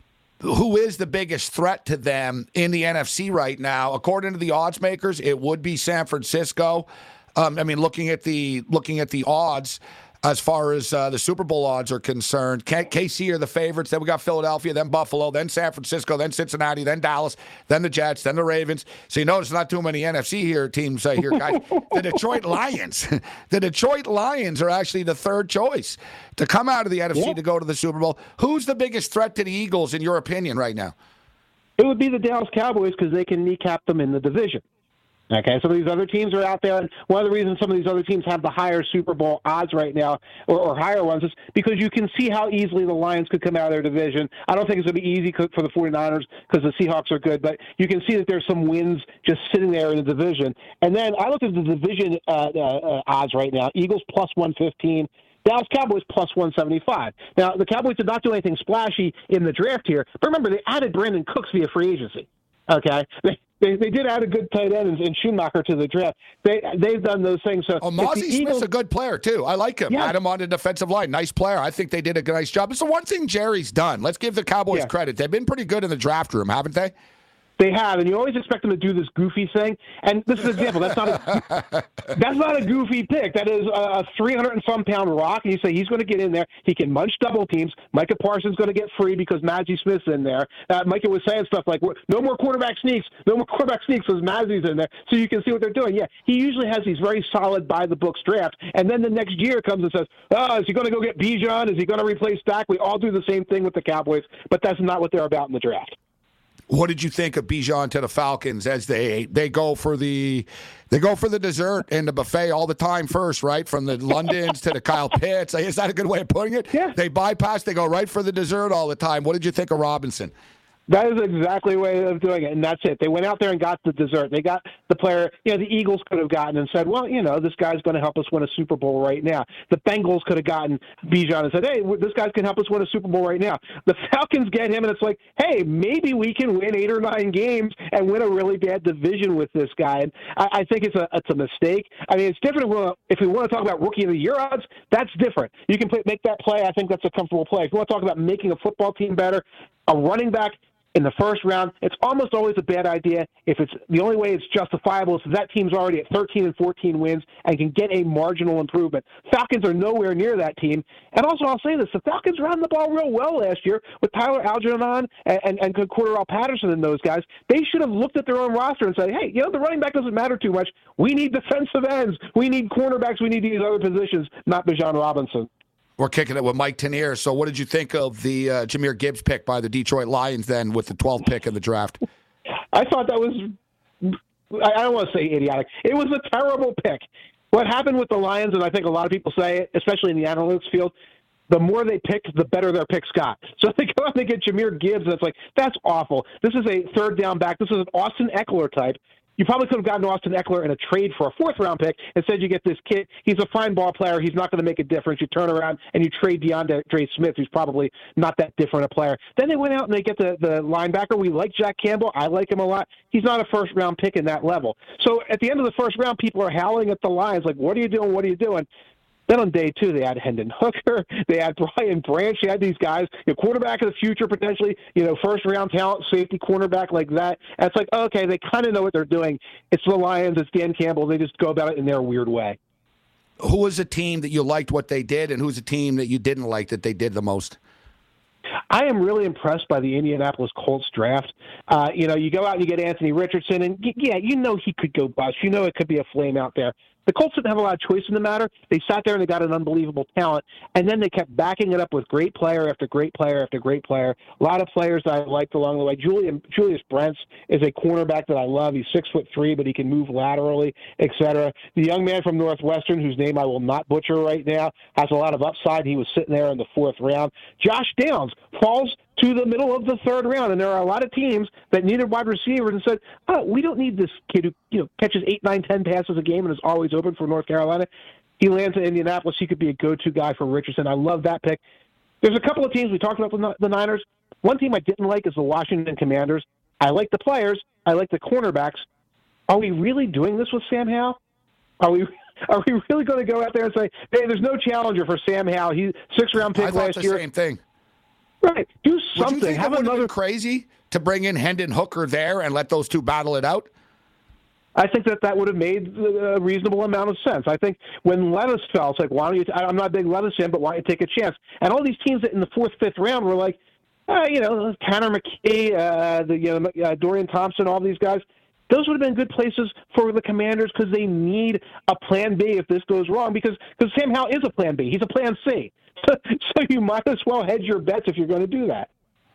Who is the biggest threat to them in the N F C right now? According to the odds makers, it would be San Francisco. Um, I mean, looking at the looking at the odds as far as uh, the Super Bowl odds are concerned, K C are the favorites. Then we got Philadelphia, then Buffalo, then San Francisco, then Cincinnati, then Dallas, then the Jets, then the Ravens. So you notice not too many N F C here teams uh, here, guys. The Detroit Lions, the Detroit Lions are actually the third choice to come out of the N F C yeah. to go to the Super Bowl. Who's the biggest threat to the Eagles in your opinion right now? It would be the Dallas Cowboys because they can kneecap them in the division. Okay, some of these other teams are out there, and one of the reasons some of these other teams have the higher Super Bowl odds right now, or, or higher ones, is because you can see how easily the Lions could come out of their division. I don't think it's going to be easy for the 49ers because the Seahawks are good, but you can see that there's some wins just sitting there in the division. And then I looked at the division uh, uh, odds right now. Eagles plus one fifteen. Dallas Cowboys plus one seventy-five. Now, the Cowboys did not do anything splashy in the draft here, but remember, they added Brandon Cooks via free agency. Okay? They, They, they did add a good tight end in Schumacher to the draft. They, they've done those things. So oh, Mozzie Smith's Eagles, a good player, too. I like him. Yeah. Add him on the defensive line. Nice player. I think they did a nice job. It's the one thing Jerry's done. Let's give the Cowboys yeah. credit. They've been pretty good in the draft room, haven't they? They have, and you always expect them to do this goofy thing. And this is an example. That's not a that's not a goofy pick. That is a three hundred and some pound rock, and you say he's going to get in there. He can munch double teams. Micah Parsons going to get free because Mazzie Smith's in there. Uh, Micah was saying stuff like, "No more quarterback sneaks. No more quarterback sneaks," because Mazzie's in there. So you can see what they're doing. Yeah, he usually has these very solid by the books drafts, and then the next year comes and says, "Oh, is he going to go get Bijan? Is he going to replace Dak?" We all do the same thing with the Cowboys, but that's not what they're about in the draft. What did you think of Bijan to the Falcons as they they go for the they go for the dessert and the buffet all the time first, right? From the Londons to the Kyle Pitts. Is that a good way of putting it? Yeah. They bypass, they go right for the dessert all the time. What did you think of Robinson? That is exactly the way of doing it, and that's it. They went out there and got the dessert. They got the player, you know, the Eagles could have gotten and said, well, you know, this guy's going to help us win a Super Bowl right now. The Bengals could have gotten Bijan and said, hey, this guy can help us win a Super Bowl right now. The Falcons get him, and it's like, hey, maybe we can win eight or nine games and win a really bad division with this guy. And I, I think it's a it's a mistake. I mean, it's different if we, if we want to talk about Rookie of the Year odds. That's different. You can play, make that play. I think that's a comfortable play. If you want to talk about making a football team better, a running back in the first round, it's almost always a bad idea if it's the only way it's justifiable is if that team's already at thirteen and fourteen wins and can get a marginal improvement. Falcons are nowhere near that team. And also, I'll say this, the Falcons ran the ball real well last year with Tyler Algernon and, and, and Cordarrelle Patterson and those guys. They should have looked at their own roster and said, hey, you know, the running back doesn't matter too much. We need defensive ends. We need cornerbacks. We need these other positions, not Bijan Robinson. We're kicking it with Mike Tanier. So what did you think of the uh, Jahmyr Gibbs pick by the Detroit Lions then with the twelfth pick in the draft? I thought that was, I don't want to say idiotic. It was a terrible pick. What happened with the Lions, and I think a lot of people say it, especially in the analytics field, the more they picked, the better their picks got. So they go out and they get Jahmyr Gibbs, and it's like, that's awful. This is a third down back. This is an Austin Eckler type. You probably could have gotten Austin Eckler in a trade for a fourth-round pick. Instead, you get this kid. He's a fine ball player. He's not going to make a difference. You turn around and you trade DeAndre Smith, who's probably not that different a player. Then they went out and they get the, the linebacker. We like Jack Campbell. I like him a lot. He's not a first-round pick in that level. So at the end of the first round, people are howling at the Lions like, what are you doing? What are you doing? Then on day two, they had Hendon Hooker, they had Brian Branch, they had these guys, you know, quarterback of the future potentially, you know, first-round talent, safety, cornerback like that. And it's like, okay, they kind of know what they're doing. It's the Lions, it's Dan Campbell. They just go about it in their weird way. Who was a team that you liked what they did, and who's a team that you didn't like that they did the most? I am really impressed by the Indianapolis Colts draft. Uh, you know, you go out and you get Anthony Richardson, and yeah, you know he could go bust. You know it could be a flame out there. The Colts didn't have a lot of choice in the matter. They sat there and they got an unbelievable talent, and then they kept backing it up with great player after great player after great player. A lot of players that I liked along the way. Julian, Julius Brents is a cornerback that I love. He's six foot three, but he can move laterally, et cetera. The young man from Northwestern, whose name I will not butcher right now, has a lot of upside. He was sitting there in the fourth round. Josh Downs falls to the middle of the third round, and there are a lot of teams that needed wide receivers and said, oh, we don't need this kid who you know catches eight, nine, ten passes a game and is always open for North Carolina. He lands in Indianapolis. He could be a go-to guy for Richardson. I love that pick. There's a couple of teams we talked about the, the Niners. One team I didn't like is the Washington Commanders. I like the players. I like the cornerbacks. Are we really doing this with Sam Howell? Are we Are we really going to go out there and say, hey, there's no challenger for Sam Howell? He's six-round pick I thought last the year. Same thing. Right. Do something. Would you think have that would another have been crazy to bring in Hendon Hooker there and let those two battle it out? I think that that would have made a reasonable amount of sense. I think when Levis fell, it's like, why don't you? I'm not a big Levis fan, but why don't you take a chance? And all these teams that in the fourth, fifth round were like, uh, you know, Tanner McKee, uh, the you know, uh, Dorian Thompson, all these guys. Those would have been good places for the Commanders because they need a plan B if this goes wrong. Because because Sam Howell is a plan B. He's a plan C. So you might as well hedge your bets if you're going to do that.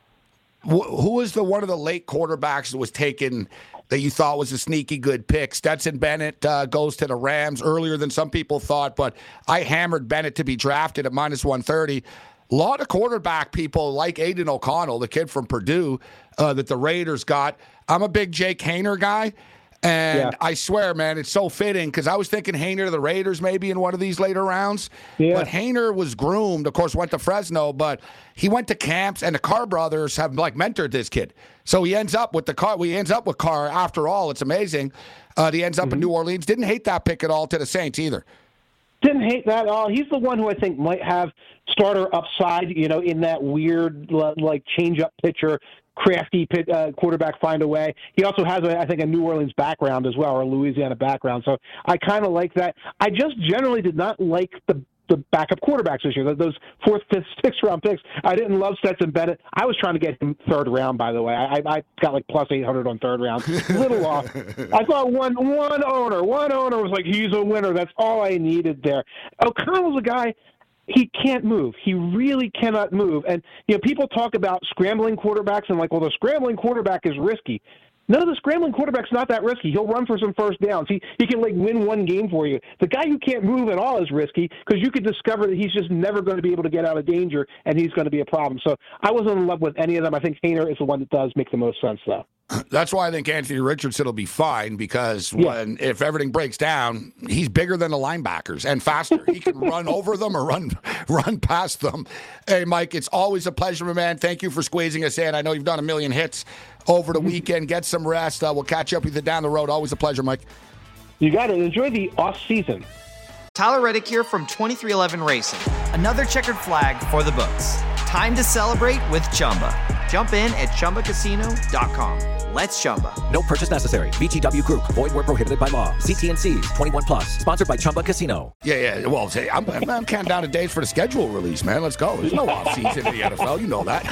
Who was the one of the late quarterbacks that was taken that you thought was a sneaky good pick? Stetson Bennett uh, goes to the Rams earlier than some people thought, but I hammered Bennett to be drafted at minus one thirty. A lot of quarterback people like Aiden O'Connell, the kid from Purdue uh, that the Raiders got. I'm a big Jake Haener guy. And yeah. I swear, man, it's so fitting because I was thinking Haener to the Raiders maybe in one of these later rounds. Yeah. But Haener was groomed, of course, went to Fresno, but he went to camps, and the Carr brothers have like mentored this kid. So he ends up with the Carr. He ends up with Carr after all. It's amazing. Uh, he ends up mm-hmm. in New Orleans. Didn't hate that pick at all to the Saints either. Didn't hate that at all. He's the one who I think might have starter upside, you know, in that weird like change-up pitcher. Crafty pit, uh, quarterback find a way. He also has, a, I think, a New Orleans background as well, or a Louisiana background. So I kind of like that. I just generally did not like the the backup quarterbacks this year. Those fourth, fifth, sixth round picks. I didn't love Stetson Bennett. I was trying to get him third round, by the way. I, I got like plus eight hundred on third round. A little off. I thought one one owner, one owner was like, he's a winner. That's all I needed there. O'Connell's a guy. He can't move. He really cannot move. And, you know, people talk about scrambling quarterbacks and like, well, the scrambling quarterback is risky. No, the scrambling quarterback's not that risky. He'll run for some first downs. He he can, like, win one game for you. The guy who can't move at all is risky because you could discover that he's just never going to be able to get out of danger, and he's going to be a problem. So I wasn't in love with any of them. I think Haener is the one that does make the most sense, though. That's why I think Anthony Richardson will be fine because when yeah. if everything breaks down, he's bigger than the linebackers and faster. He can run over them or run run past them. Hey, Mike, it's always a pleasure, my man. Thank you for squeezing us in. I know you've done a million hits over the weekend. Get some rest. Uh, we'll catch up with you down the road. Always a pleasure, Mike. You got it. Enjoy the off season. Tyler Reddick here from twenty-three eleven Racing. Another checkered flag for the books. Time to celebrate with Chumba. Jump in at Chumba Casino dot com. Let's Chumba. No purchase necessary. V G W Group. Void where prohibited by law. See T and C's. twenty-one plus. Sponsored by Chumba Casino. Yeah, yeah. Well, say, I'm, I'm counting down the days for the schedule release, man. Let's go. There's no off season in the N F L. You know that.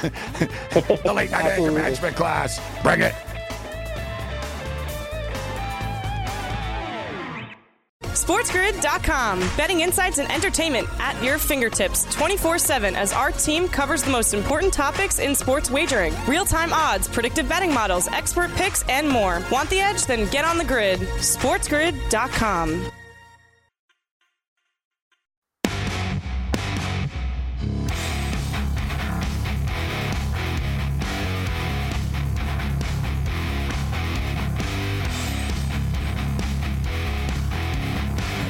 The late night anger management class. Bring it. SportsGrid dot com. Betting insights and entertainment at your fingertips twenty-four seven as our team covers the most important topics in sports wagering. Real-time odds, predictive betting models, expert picks, and more. Want the edge? Then get on the grid. SportsGrid dot com.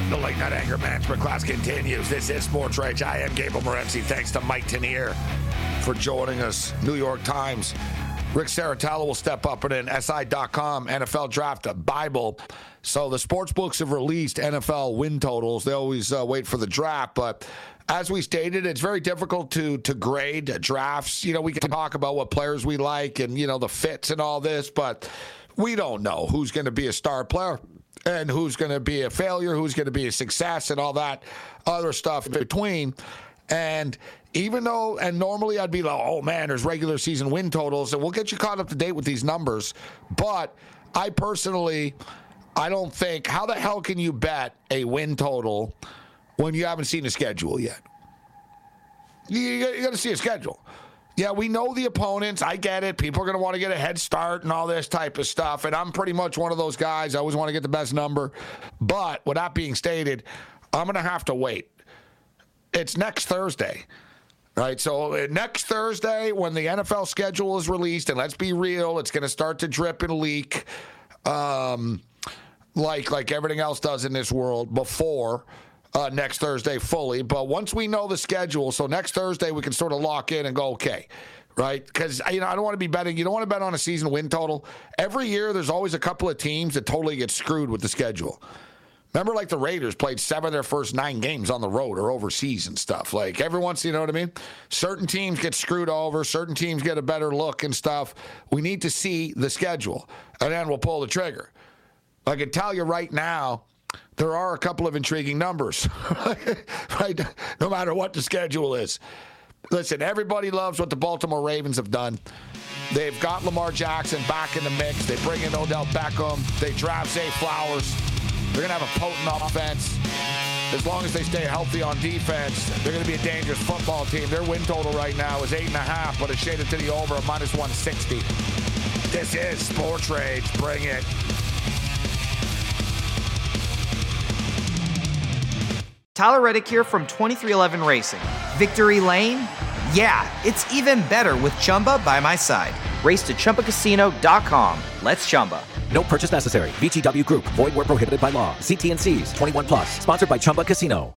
The Late Night Anger Management class continues. This is Sports Rage. I am Gabriel Morency. Thanks to Mike Tanier for joining us. New York Times. Rick Saratella will step up in an S I dot com N F L Draft Bible. So the sports books have released N F L win totals. They always uh, wait for the draft, but as we stated, it's very difficult to to grade drafts. You know, we can talk about what players we like and, you know, the fits and all this, but we don't know who's going to be a star player and who's going to be a failure, who's going to be a success, and all that other stuff in between. And even though, and normally I'd be like, oh man, there's regular season win totals, and we'll get you caught up to date with these numbers. But I personally, I don't think, how the hell can you bet a win total when you haven't seen a schedule yet? You, you got to see a schedule. Yeah, we know the opponents. I get it. People are going to want to get a head start and all this type of stuff. And I'm pretty much one of those guys. I always want to get the best number. But with that being stated, I'm going to have to wait. It's next Thursday, right? So next Thursday, when the N F L schedule is released, and let's be real, it's going to start to drip and leak, um, like like everything else does in this world before uh, next Thursday fully. But once we know the schedule, so next Thursday we can sort of lock in and go, okay, right? Because you know I don't want to be betting. You don't want to bet on a season win total. Every year, there's always a couple of teams that totally get screwed with the schedule. Remember, like the Raiders played seven of their first nine games on the road or overseas and stuff. Like every once, you know what I mean? Certain teams get screwed over. Certain teams get a better look and stuff. We need to see the schedule, and then we'll pull the trigger. I can tell you right now, there are a couple of intriguing numbers, right? No matter what the schedule is. Listen, everybody loves what the Baltimore Ravens have done. They've got Lamar Jackson back in the mix. They bring in Odell Beckham. They draft Zay Flowers. They're going to have a potent offense. As long as they stay healthy on defense, they're going to be a dangerous football team. Their win total right now is eight and a half, but it's shaded to the over at minus one sixty. This is Sports Rage. Bring it. Tyler Reddick here from twenty-three eleven Racing. Victory Lane? Yeah, it's even better with Chumba by my side. Race to Chumba Casino dot com. Let's Chumba. No purchase necessary. V G W Group. Void where prohibited by law. See T and C's. twenty-one plus. Sponsored by Chumba Casino.